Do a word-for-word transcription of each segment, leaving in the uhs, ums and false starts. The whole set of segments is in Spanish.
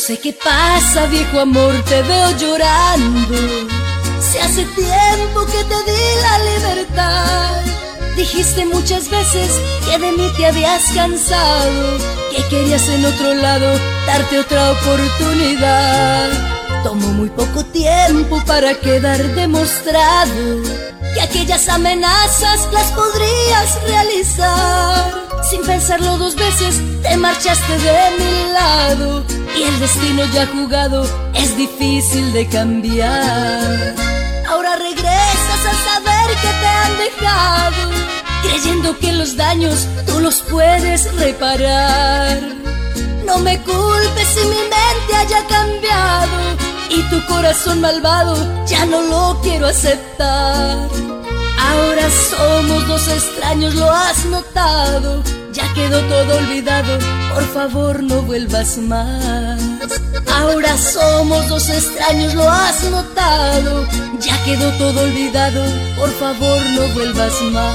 sé qué pasa, viejo amor, te veo llorando. Si hace tiempo que te di la libertad. Dijiste muchas veces que de mí te habías cansado, que querías en otro lado darte otra oportunidad. Tomó muy poco tiempo para quedar demostrado que aquellas amenazas las podrías realizar. Sin pensarlo dos veces te marchaste de mi lado, y el destino ya jugado es difícil de cambiar. Ahora regresas a saber que te han dejado, creyendo que los daños tú los puedes reparar. No me culpes si mi mente haya cambiado y tu corazón malvado ya no lo quiero aceptar. Ahora somos dos extraños, lo has notado, ya quedó todo olvidado, por favor no vuelvas más. Ahora somos dos extraños, lo has notado, ya quedó todo olvidado, por favor no vuelvas más.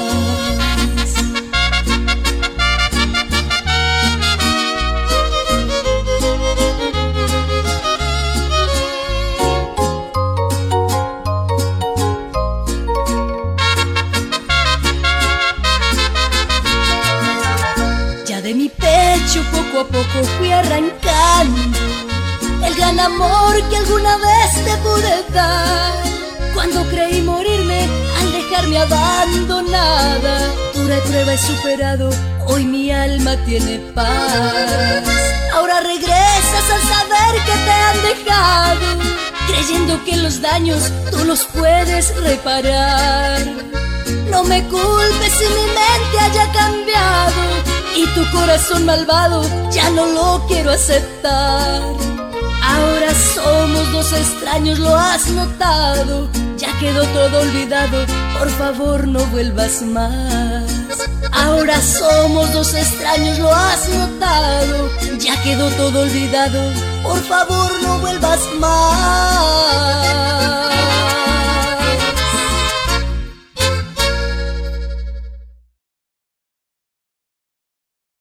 De mi pecho poco a poco fui arrancando el gran amor que alguna vez te pude dar. Cuando creí morirme al dejarme abandonada, dura prueba he superado, hoy mi alma tiene paz. Ahora regresas al saber que te han dejado, creyendo que los daños tú los puedes reparar. No me culpes si mi mente haya cambiado y tu corazón malvado ya no lo quiero aceptar. Ahora somos dos extraños, lo has notado, ya quedó todo olvidado, por favor no vuelvas más. Ahora somos dos extraños, lo has notado, ya quedó todo olvidado, por favor no vuelvas más.